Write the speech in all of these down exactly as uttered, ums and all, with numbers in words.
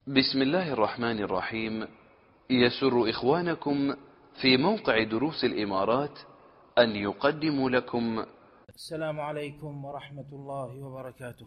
بسم الله الرحمن الرحيم. يسر إخوانكم في موقع دروس الإمارات أن يقدموا لكم السلام عليكم ورحمة الله وبركاته.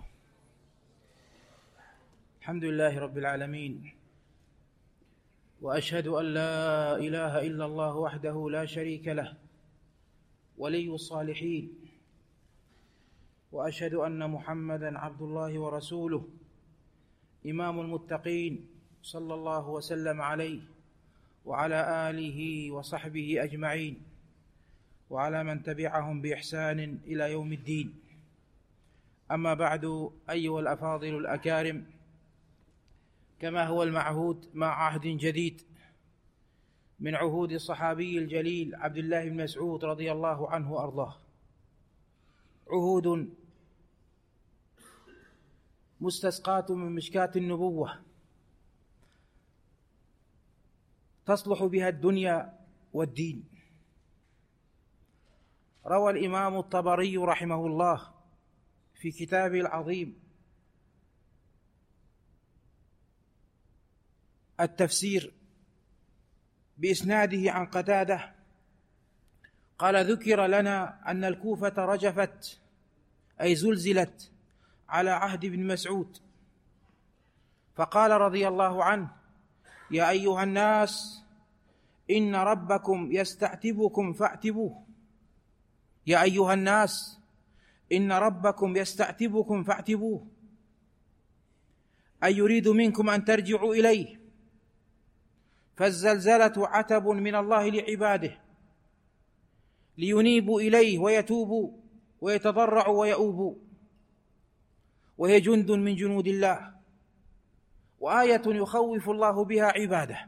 الحمد لله رب العالمين، وأشهد أن لا إله إلا الله وحده لا شريك له ولي الصالحين، وأشهد أن محمدًا عبد الله ورسوله إمام المتقين، صلى الله وسلم عليه وعلى آله وصحبه أجمعين وعلى من تبعهم بإحسان إلى يوم الدين. أما بعد، أيها الأفاضل الأكارم، كما هو المعهود مع عهد جديد من عهود الصحابي الجليل عبد الله بن مسعود رضي الله عنه وأرضاه، عهود مستسقاة من مشكاة النبوة تصلح بها الدنيا والدين. روى الإمام الطبري رحمه الله في كتابه العظيم التفسير بإسناده عن قتادة قال: ذكر لنا أن الكوفة رجفت، أي زلزلت، على عهد ابن مسعود، فقال رضي الله عنه: يا أيها الناس، إن ربكم يستعتبكم فاعتبوه. يا أيها الناس، إن ربكم يستعتبكم فاعتبوه، أي يريد منكم أن ترجعوا إليه، فالزلزلة عتب من الله لعباده لينيبوا إليه ويتوبوا ويتضرعوا ويؤوبوا، وهي جند من جنود الله، وآية يخوف الله بها عباده،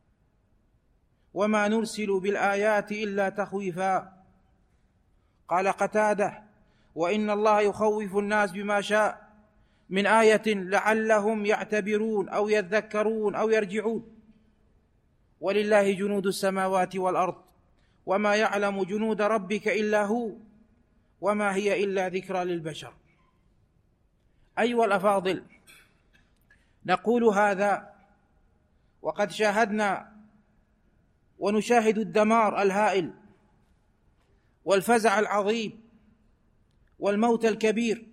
وما نرسل بالآيات إلا تخويفا. قال قتادة: وإن الله يخوف الناس بما شاء من آية لعلهم يعتبرون أو يذكرون أو يرجعون، ولله جنود السماوات والأرض، وما يعلم جنود ربك إلا هو، وما هي إلا ذكرى للبشر. أيها الأفاضل، نقول هذا وقد شاهدنا ونشاهد الدمار الهائل والفزع العظيم والموت الكبير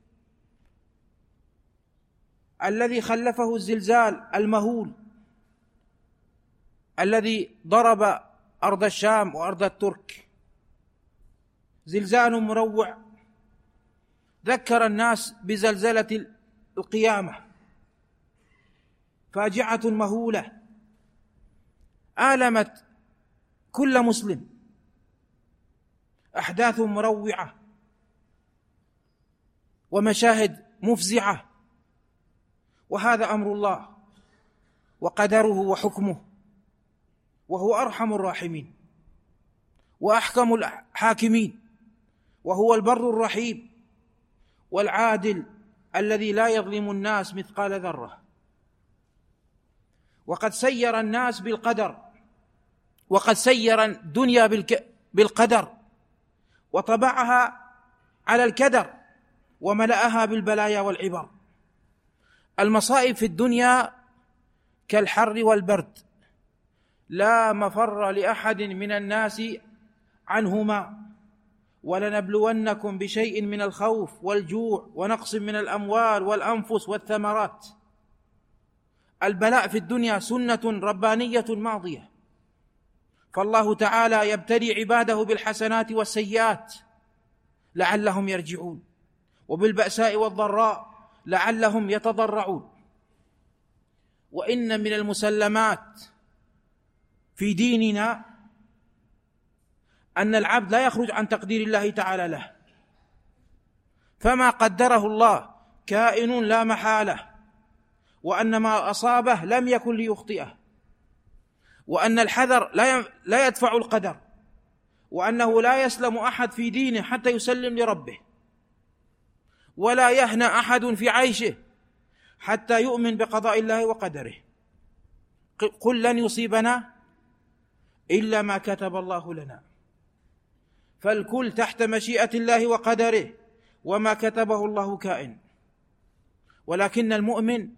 الذي خلفه الزلزال المهول الذي ضرب أرض الشام وأرض الترك. زلزال مروع ذكر الناس بزلزلة القيامة، فاجعة مهولة آلمت كل مسلم، أحداث مروعة ومشاهد مفزعة، وهذا أمر الله وقدره وحكمه، وهو أرحم الراحمين وأحكم الحاكمين، وهو البر الرحيم والعادل الذي لا يظلم الناس مثقال ذرة. وقد سير الناس بالقدر، وقد سير الدنيا بالقدر، وطبعها على الكدر، وملأها بالبلايا والعبر. المصائب في الدنيا كالحر والبرد، لا مفر لأحد من الناس عنهما، ولنبلونكم بشيء من الخوف والجوع ونقص من الأموال والأنفس والثمرات. البلاء في الدنيا سنة ربانية ماضية، فالله تعالى يبتلي عباده بالحسنات والسيئات لعلهم يرجعون، وبالبأساء والضراء لعلهم يتضرعون. وإن من المسلمات في ديننا أن العبد لا يخرج عن تقدير الله تعالى له، فما قدره الله كائن لا محالة، وأن ما أصابه لم يكن ليخطئه، وأن الحذر لا يدفع القدر، وأنه لا يسلم أحد في دينه حتى يسلم لربه، ولا يهنى أحد في عيشه حتى يؤمن بقضاء الله وقدره. قل لن يصيبنا إلا ما كتب الله لنا، فالكل تحت مشيئة الله وقدره، وما كتبه الله كائن. ولكن المؤمن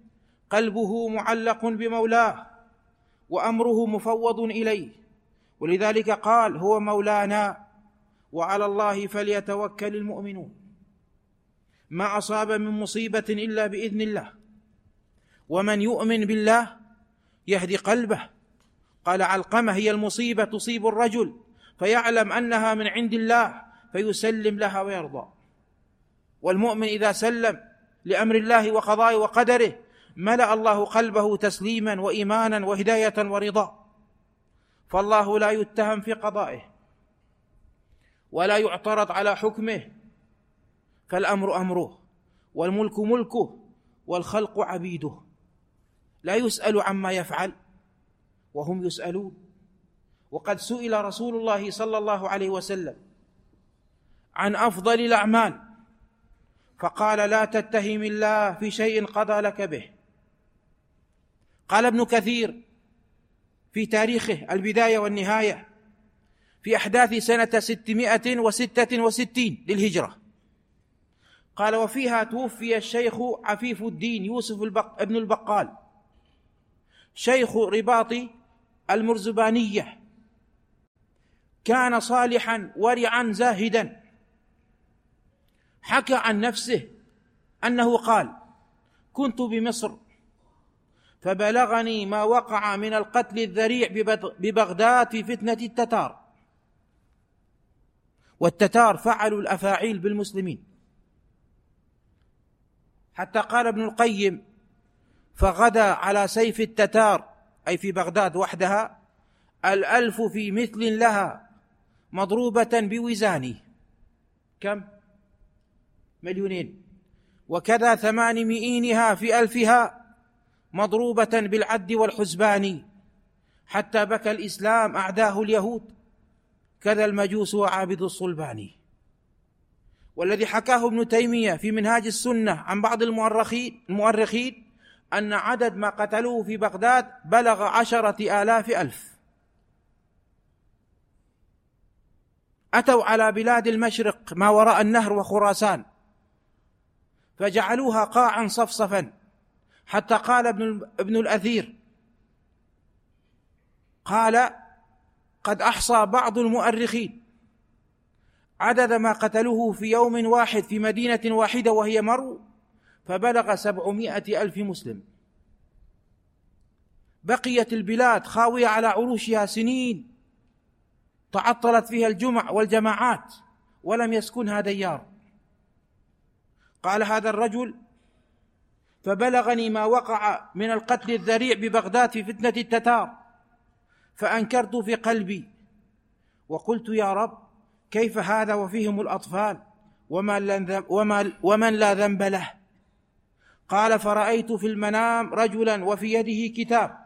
قلبه معلق بمولاه وأمره مفوض إليه، ولذلك قال: هو مولانا وعلى الله فليتوكل المؤمنون. ما أصاب من مصيبة إلا بإذن الله، ومن يؤمن بالله يهدي قلبه. قال علقمة: هي المصيبة تصيب الرجل فيعلم أنها من عند الله فيسلم لها ويرضى. والمؤمن إذا سلم لأمر الله وقضائه وقدره ملأ الله قلبه تسليما وإيمانا وهداية ورضا. فالله لا يتهم في قضائه ولا يعترض على حكمه، فالأمر أمره والملك ملكه والخلق عبيده، لا يسأل عما يفعل وهم يسألون. وقد سئل رسول الله صلى الله عليه وسلم عن أفضل الأعمال فقال: لا تتهم الله في شيء قضى لك به. قال ابن كثير في تاريخه البداية والنهاية في أحداث سنة ستمائة وستة وستين للهجرة، قال: وفيها توفي الشيخ عفيف الدين يوسف البق... ابن البقال شيخ رباط المرزبانية، كان صالحا ورعا زاهدا. حكى عن نفسه أنه قال: كنت بمصر فبلغني ما وقع من القتل الذريع ببغداد في فتنة التتار، والتتار فعلوا الأفاعيل بالمسلمين، حتى قال ابن القيم: فغدا على سيف التتار أي في بغداد وحدها الألف في مثل لها مضروبة بوزانه، كم؟ مليونين. وكذا ثمان مئينها في ألفها مضروبة بالعد والحسبان، حتى بكى الإسلام أعداه اليهود كذا المجوس وعابد الصلبان. والذي حكاه ابن تيمية في منهاج السنة عن بعض المؤرخين المؤرخين أن عدد ما قتلوه في بغداد بلغ عشرة آلاف ألف. أتوا على بلاد المشرق ما وراء النهر وخراسان فجعلوها قاعا صفصفا، حتى قال ابن, ابن الأثير قال: قد أحصى بعض المؤرخين عدد ما قتلوه في يوم واحد في مدينة واحدة وهي مرو فبلغ سبعمائة ألف مسلم. بقيت البلاد خاوية على عروشها سنين، تعطلت فيها الجمع والجماعات ولم يسكنها ديار. قال هذا الرجل: فبلغني ما وقع من القتل الذريع ببغداد في فتنة التتار فأنكرت في قلبي وقلت: يا رب، كيف هذا وفيهم الأطفال ومن لا ذنب له؟ قال: فرأيت في المنام رجلا وفي يده كتاب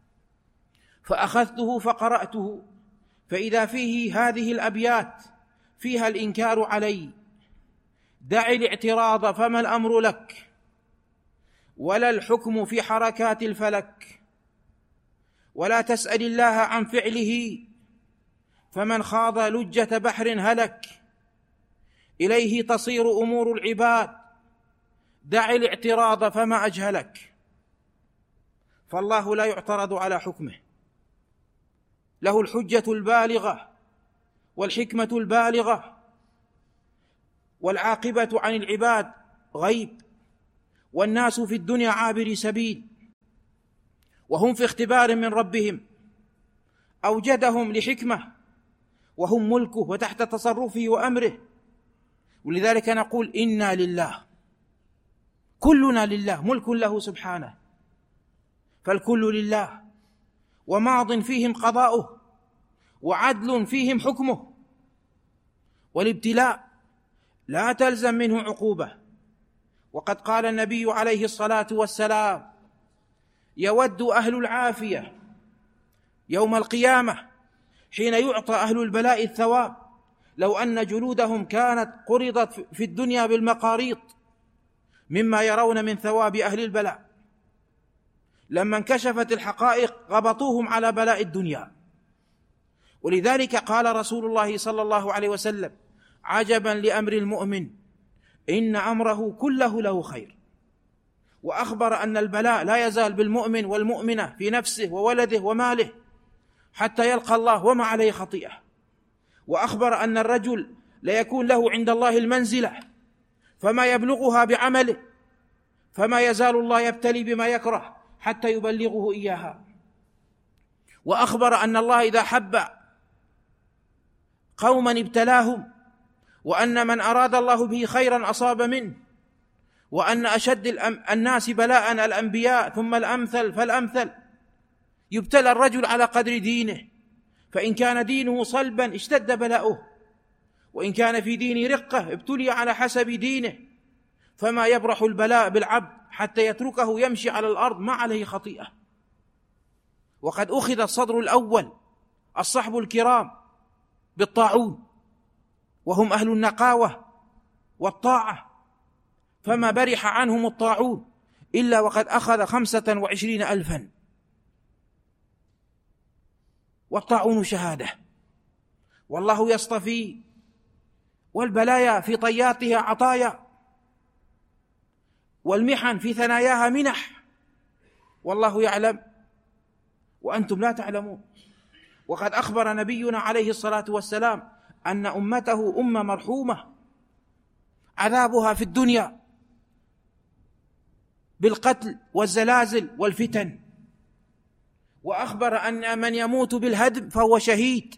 فأخذته فقرأته فإذا فيه هذه الأبيات فيها الإنكار علي: دع الاعتراض فما الأمر لك، ولا الحكم في حركات الفلك، ولا تسأل الله عن فعله فمن خاض لجة بحر هلك، إليه تصير أمور العباد، دع الاعتراض فما أجهلك. فالله لا يعترض على حكمه، له الحجة البالغة والحكمة البالغة، والعاقبة عن العباد غيب، والناس في الدنيا عابر سبيل، وهم في اختبار من ربهم أوجدهم لحكمة، وهم ملكه وتحت تصرفه وأمره. ولذلك نقول: إنا لله، كلنا لله، ملك له سبحانه، فالكل لله، وماض فيهم قضاؤه وعدل فيهم حكمه. والابتلاء لا تلزم منه عقوبة، وقد قال النبي عليه الصلاة والسلام: يود أهل العافية يوم القيامة حين يعطى أهل البلاء الثواب لو أن جلودهم كانت قرضت في الدنيا بالمقاريط مما يرون من ثواب أهل البلاء. لما انكشفت الحقائق غبطوهم على بلاء الدنيا. ولذلك قال رسول الله صلى الله عليه وسلم: عجبا لأمر المؤمن إن أمره كله له خير. وأخبر أن البلاء لا يزال بالمؤمن والمؤمنة في نفسه وولده وماله حتى يلقى الله وما عليه خطيئة. وأخبر أن الرجل ليكون له عند الله المنزلة فما يبلغها بعمله، فما يزال الله يبتلي بما يكره حتى يبلغه إياها. وأخبر أن الله إذا حب قوما ابتلاهم، وأن من أراد الله به خيرا أصاب منه، وأن أشد الناس بلاء الأنبياء ثم الأمثل فالأمثل. يبتلى الرجل على قدر دينه، فإن كان دينه صلبا اشتد بلاؤه، وإن كان في دينه رقة ابتلي على حسب دينه. فما يبرح البلاء بالعبد حتى يتركه يمشي على الأرض ما عليه خطيئة. وقد أخذ الصدر الأول الصحب الكرام بالطاعون وهم أهل النقاوة والطاعة، فما برح عنهم الطاعون إلا وقد أخذ خمسة وعشرين ألفا. والطاعون شهادة، والله يصطفي، والبلايا في طياتها عطايا، والمحن في ثناياها منح، والله يعلم وأنتم لا تعلمون. وقد أخبر نبينا عليه الصلاة والسلام أن أمته أمة مرحومة عذابها في الدنيا بالقتل والزلازل والفتن، وأخبر أن من يموت بالهدم فهو شهيد.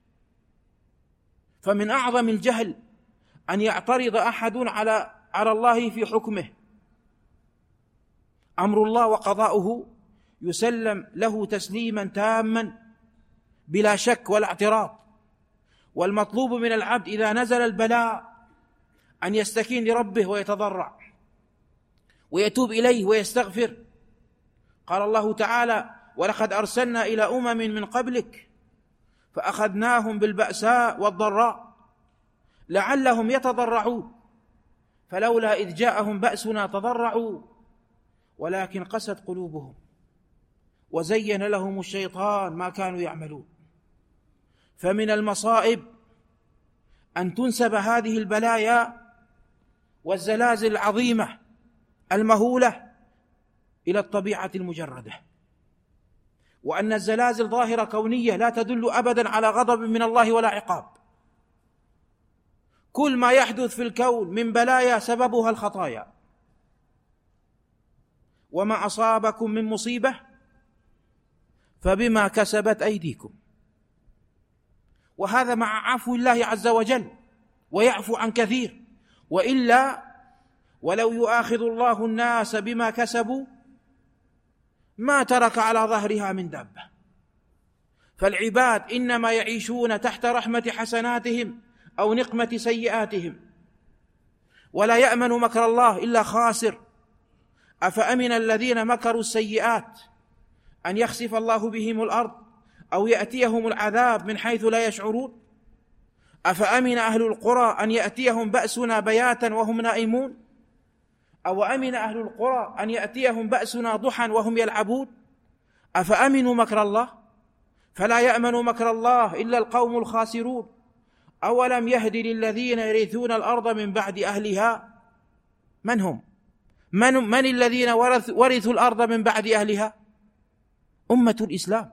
فمن أعظم الجهل أن يعترض أحد على على الله في حكمه. أمر الله وقضاؤه يسلم له تسليما تاما بلا شك ولا اعتراض. والمطلوب من العبد إذا نزل البلاء أن يستكين لربه ويتضرع ويتوب إليه ويستغفر. قال الله تعالى: ولقد أرسلنا إلى أمم من قبلك فأخذناهم بالبأساء والضراء لعلهم يتضرعون فلولا إذ جاءهم بأسنا تضرعوا ولكن قست قلوبهم وزين لهم الشيطان ما كانوا يعملون. فمن المصائب أن تنسب هذه البلايا والزلازل العظيمة المهولة إلى الطبيعة المجردة، وأن الزلازل ظاهرة كونية لا تدل أبدا على غضب من الله ولا عقاب. كل ما يحدث في الكون من بلايا سببها الخطايا، وما أصابكم من مصيبة فبما كسبت أيديكم. وهذا مع عفو الله عز وجل ويعفو عن كثير، وإلا ولو يؤاخذ الله الناس بما كسبوا ما ترك على ظهرها من دابة. فالعباد إنما يعيشون تحت رحمة حسناتهم أو نقمة سيئاتهم، ولا يأمن مكر الله إلا خاسر. أفأمن الذين مكروا السيئات أن يخسف الله بهم الأرض أو يأتيهم العذاب من حيث لا يشعرون؟ أفأمن أهل القرى أن يأتيهم بأسنا بياتا وهم نائمون؟ أو أمن أهل القرى أن يأتيهم بأسنا ضحى وهم يلعبون؟ أفأمنوا مكر الله؟ فلا يأمن مكر الله إلا القوم الخاسرون. أولم يهد للذين يرثون الأرض من بعد أهلها؟ من هم؟ من, من الذين ورث ورثوا الأرض من بعد أهلها؟ أمة الإسلام.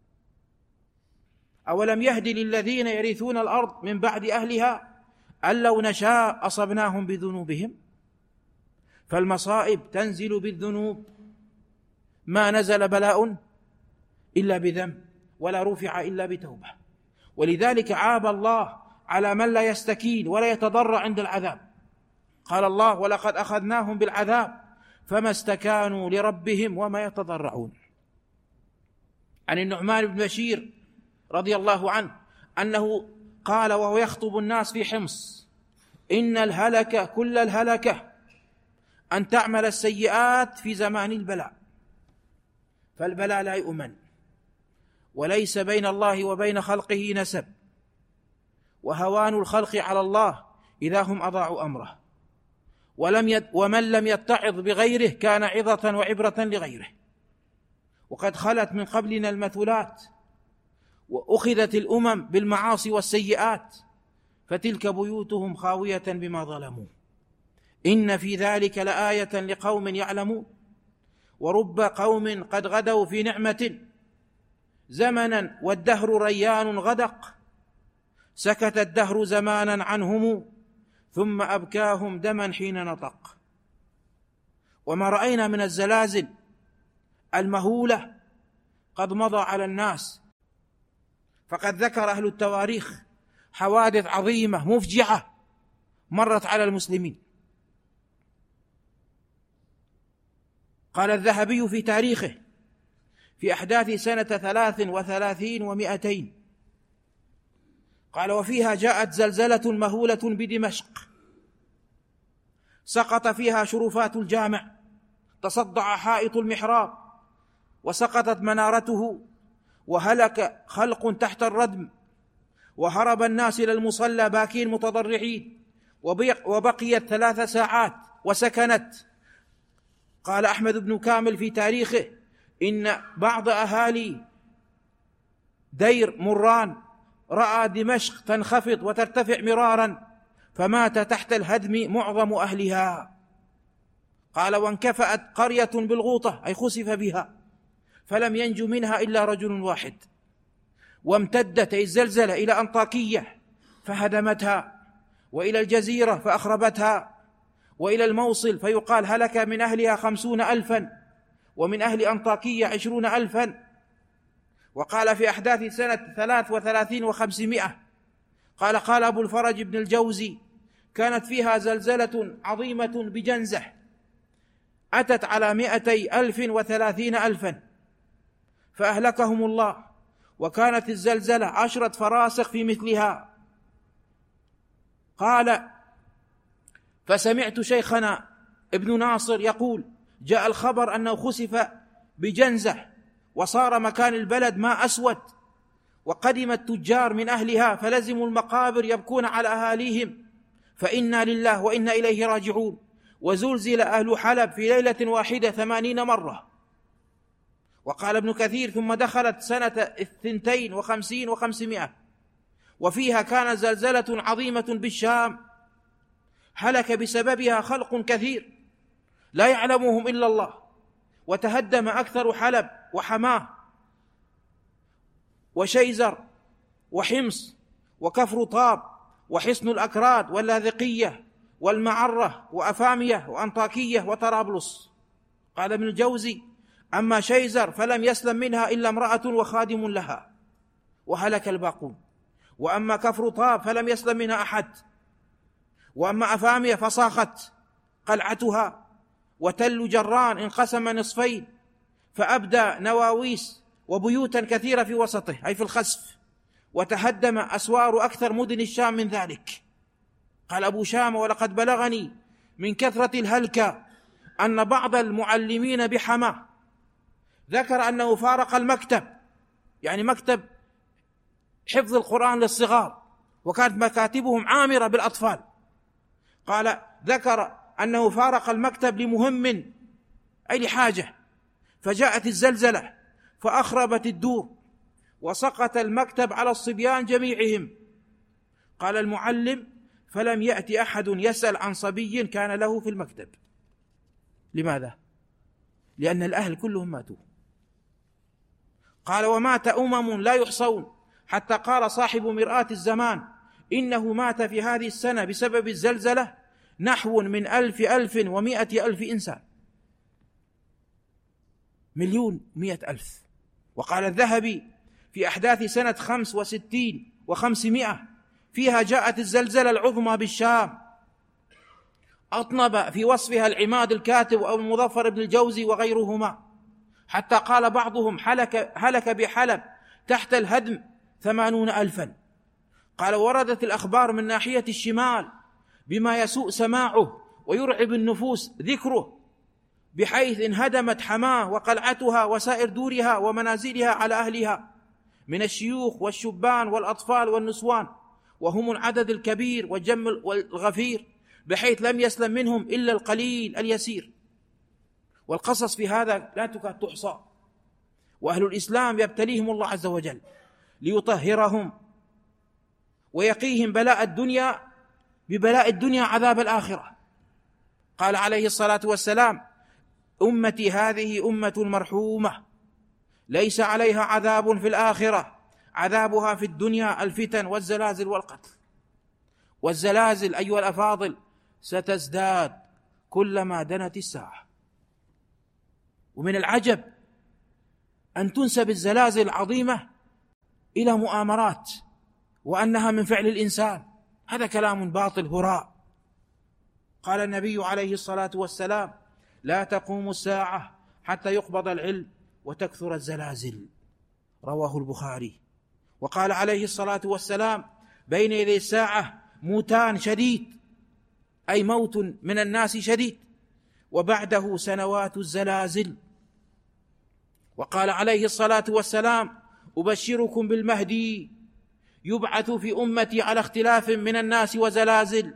أولم يهد للذين يرثون الأرض من بعد أهلها أن لو نشاء أصبناهم بذنوبهم. فالمصائب تنزل بالذنوب، ما نزل بلاء إلا بذنب ولا رفع إلا بتوبة. ولذلك عاب الله على من لا يستكين ولا يتضرع عند العذاب. قال الله: ولقد أخذناهم بالعذاب فما استكانوا لربهم وما يتضرعون. عن النعمان بن بشير رضي الله عنه أنه قال وهو يخطب الناس في حمص: إن الهلكة كل الهلكة أن تعمل السيئات في زمان البلاء. فالبلاء لا يؤمن، وليس بين الله وبين خلقه نسب، وهوان الخلق على الله إذا هم أضاعوا أمره. ولم يد ومن لم يتعظ بغيره كان عظة وعبرة لغيره. وقد خلت من قبلنا المثلات، وأخذت الأمم بالمعاصي والسيئات، فتلك بيوتهم خاوية بما ظلموا. إن في ذلك لآية لقوم يعلمون ورب قوم قد غدوا في نعمة زمنا والدهر ريان غدق سكت الدهر زمانا عنهم ثم أبكاهم دما حين نطق. وما رأينا من الزلازل المهولة قد مضى على الناس، فقد ذكر أهل التواريخ حوادث عظيمة مفجعة مرت على المسلمين. قال الذهبي في تاريخه في أحداث سنة ثلاث وثلاثين ومائتين، قال: وفيها جاءت زلزلة مهولة بدمشق سقط فيها شرفات الجامع، تصدع حائط المحراب وسقطت منارته، وهلك خلق تحت الردم، وهرب الناس إلى المصلى باكين متضرعين، وبقيت ثلاث ساعات وسكنت. قال أحمد بن كامل في تاريخه: إن بعض أهالي دير مران رأى دمشق تنخفض وترتفع مرارا فمات تحت الهدم معظم أهلها. قال: وانكفأت قرية بالغوطة أي خسف بها فلم ينج منها إلا رجل واحد، وامتدت أي الزلزلة إلى أنطاكية فهدمتها، وإلى الجزيرة فأخربتها، وإلى الموصل فيقال هلك من أهلها خمسون ألفا، ومن أهل أنطاكية عشرون ألفا. وقال في أحداث سنة ثلاث وثلاثين وخمسمائة، قال قال أبو الفرج بن الجوزي: كانت فيها زلزلة عظيمة بجنزة أتت على مائتي ألف وثلاثين ألفا فأهلكهم الله، وكانت الزلزلة عشرة فراسخ في مثلها. قال: فسمعت شيخنا ابن ناصر يقول: جاء الخبر أنه خسف بجنزة وصار مكان البلد ماء أسود، وقدم التجار من أهلها فلزموا المقابر يبكون على أهاليهم فإنا لله وإنا إليه راجعون. وزلزل أهل حلب في ليلة واحدة ثمانين مرة. وقال ابن كثير: ثم دخلت سنة اثنتين وخمسين وخمسمائة وفيها كان زلزلة عظيمة بالشام هلك بسببها خلق كثير لا يعلمهم إلا الله، وتهدم أكثر حلب وحماه وشيزر وحمص وكفر طاب وحصن الأكراد واللاذقية والمعرة وأفامية وأنطاكية وطرابلس. قال ابن الجوزي: أما شيزر فلم يسلم منها إلا امرأة وخادم لها وهلك الباقون، وأما كفر طاب فلم يسلم منها أحد، وأما أفامية فصاخت قلعتها، وتل جران انقسم نصفين فأبدى نواويس وبيوتا كثيرة في وسطه أي في الخسف، وتهدم أسوار أكثر مدن الشام من ذلك. قال أبو شام: ولقد بلغني من كثرة الهلكة أن بعض المعلمين بحماه ذكر أنه فارق المكتب، يعني مكتب حفظ القرآن للصغار، وكانت مكاتبهم عامرة بالأطفال. قال: ذكر أنه فارق المكتب لمهم أي لحاجة، فجاءت الزلزلة فأخربت الدور وسقط المكتب على الصبيان جميعهم. قال المعلم: فلم يأتي أحد يسأل عن صبي كان له في المكتب. لماذا؟ لأن الأهل كلهم ماتوا. قال: ومات أمم لا يحصون، حتى قال صاحب مرآة الزمان: إنه مات في هذه السنة بسبب الزلزلة نحو من ألف ألف ومائة ألف إنسان، مليون مئة ألف. وقال الذهبي في أحداث سنة خمس وستين وخمسمائة: فيها جاءت الزلزلة العظمى بالشام، أطنب في وصفها العماد الكاتب أو المظفر بن الجوزي وغيرهما، حتى قال بعضهم: هلك, هلك بحلب تحت الهدم ثمانون ألفا. قال: وردت الأخبار من ناحية الشمال بما يسوء سماعه ويرعب النفوس ذكره، بحيث انهدمت حماه وقلعتها وسائر دورها ومنازلها على أهلها من الشيوخ والشبان والأطفال والنسوان، وهم العدد الكبير والجم والغفير، بحيث لم يسلم منهم إلا القليل اليسير. والقصص في هذا لا تكاد تحصى. وأهل الإسلام يبتليهم الله عز وجل ليطهرهم ويقيهم بلاء الدنيا ببلاء الدنيا عذاب الآخرة. قال عليه الصلاة والسلام: أمتي هذه أمة مرحومة ليس عليها عذاب في الآخرة، عذابها في الدنيا الفتن والزلازل والقتل. والزلازل أيها الأفاضل ستزداد كلما دنت الساعة. ومن العجب أن تنسب الزلازل العظيمة إلى مؤامرات وأنها من فعل الإنسان. هذا كلام باطل هراء. قال النبي عليه الصلاة والسلام: لا تقوم الساعة حتى يقبض العلم وتكثر الزلازل، رواه البخاري. وقال عليه الصلاة والسلام: بين يدي الساعة موتان شديد، أي موت من الناس شديد، وبعده سنوات الزلازل. وقال عليه الصلاة والسلام: أبشركم بالمهدي يبعث في أمتي على اختلاف من الناس وزلازل.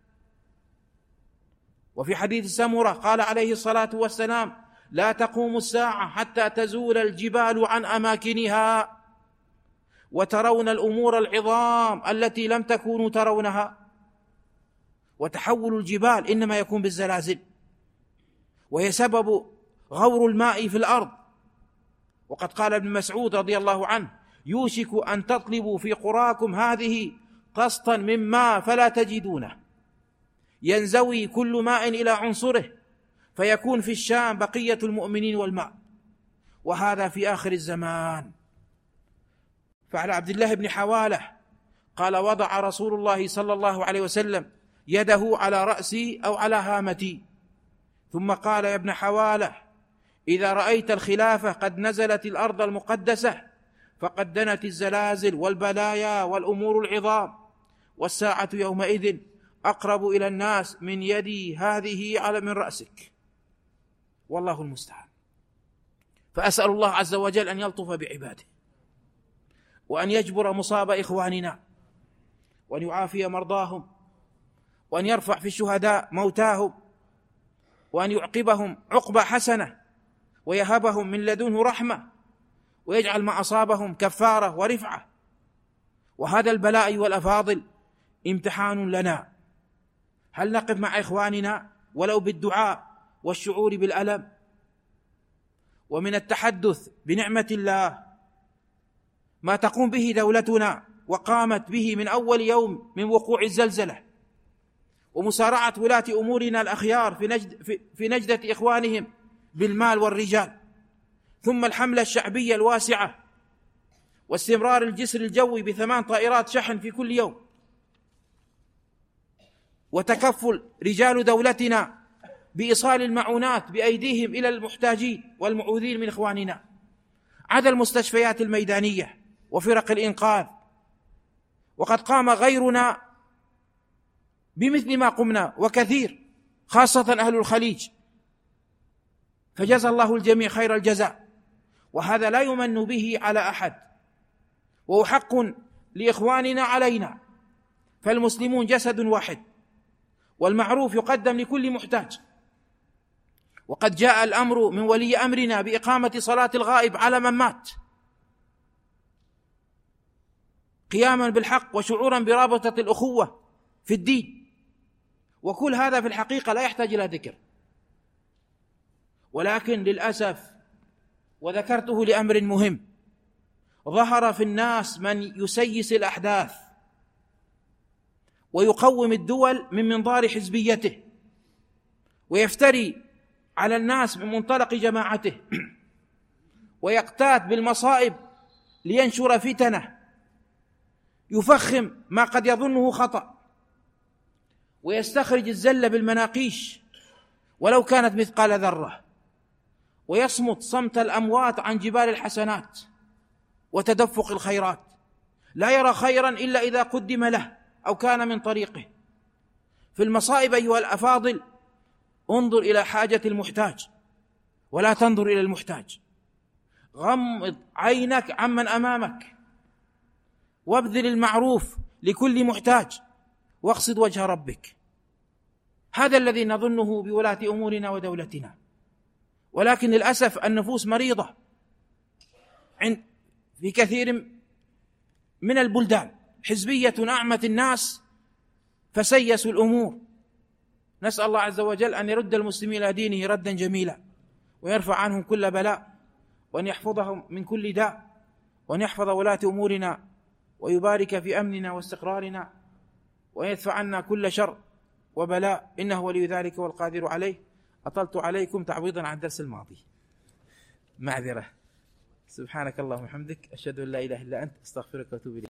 وفي حديث سمرة قال عليه الصلاة والسلام: لا تقوم الساعة حتى تزول الجبال عن أماكنها وترون الأمور العظام التي لم تكونوا ترونها. وتحول الجبال إنما يكون بالزلازل، وهي سبب غور الماء في الأرض. وقد قال ابن مسعود رضي الله عنه: يوشك أن تطلبوا في قراكم هذه قسطا من ماء فلا تجدونه، ينزوي كل ماء إلى عنصره فيكون في الشام بقية المؤمنين والماء، وهذا في آخر الزمان. فعلى عبد الله بن حوالة قال: وضع رسول الله صلى الله عليه وسلم يده على رأسي أو على هامتي، ثم قال: يا ابن حوالة، إذا رأيت الخلافة قد نزلت الأرض المقدسة فقد دنت الزلازل والبلايا والأمور العظام، والساعة يومئذ أقرب إلى الناس من يدي هذه على من رأسك، والله المستعان. فأسأل الله عز وجل أن يلطف بعباده، وأن يجبر مصاب إخواننا، وأن يعافي مرضاهم، وأن يرفع في الشهداء موتاهم، وأن يعقبهم عقبة حسنة، ويهبهم من لدنه رحمة، ويجعل ما أصابهم كفارة ورفعة. وهذا البلاء والأفاضل امتحان لنا، هل نقف مع إخواننا ولو بالدعاء والشعور بالألم؟ ومن التحدث بنعمة الله ما تقوم به دولتنا وقامت به من أول يوم من وقوع الزلزلة، ومسارعة ولاة أمورنا الأخيار في نجد في, في نجدة إخوانهم بالمال والرجال، ثم الحملة الشعبية الواسعة، واستمرار الجسر الجوي بثمان طائرات شحن في كل يوم، وتكفل رجال دولتنا بإيصال المعونات بأيديهم إلى المحتاجين والمعوذين من إخواننا، عدا المستشفيات الميدانية وفرق الإنقاذ. وقد قام غيرنا بمثل ما قمنا وكثير، خاصة أهل الخليج، فجزى الله الجميع خير الجزاء، وهذا لا يمن به على أحد، وهو حق لإخواننا علينا، فالمسلمون جسد واحد، والمعروف يقدم لكل محتاج. وقد جاء الأمر من ولي أمرنا بإقامة صلاة الغائب على من مات، قياما بالحق وشعورا برابطة الأخوة في الدين. وكل هذا في الحقيقة لا يحتاج إلى ذكر، ولكن للأسف، وذكرته لأمر مهم، ظهر في الناس من يسيس الأحداث ويقوم الدول من منظار حزبيته، ويفتري على الناس من منطلق جماعته، ويقتات بالمصائب لينشر فتنه، يفخم ما قد يظنه خطأ، ويستخرج الزل بالمناقيش ولو كانت مثقال ذرة، ويصمت صمت الأموات عن جبال الحسنات وتدفق الخيرات، لا يرى خيرا إلا إذا قدم له أو كان من طريقه. في المصائب أيها الأفاضل انظر إلى حاجة المحتاج ولا تنظر إلى المحتاج، غمض عينك عمن أمامك، وابذل المعروف لكل محتاج، واقصد وجه ربك. هذا الذي نظنه بولاة أمورنا ودولتنا، ولكن للأسف النفوس مريضة في كثير من البلدان، حزبية أعمت الناس فسيسوا الأمور، نسأل الله عز وجل أن يرد المسلمين إلى دينه ردا جميلا، ويرفع عنهم كل بلاء، وأن يحفظهم من كل داء، وأن يحفظ ولاة أمورنا، ويبارك في أمننا واستقرارنا، وأن يدفع عنا كل شر وبلاء، إنه ولي ذلك والقادر عليه. أطلت عليكم تعويضا عن الدرس الماضي، معذرة. سبحانك اللهم وبحمدك، أشهد أن لا إله إلا أنت، أستغفرك وأتوب إليك.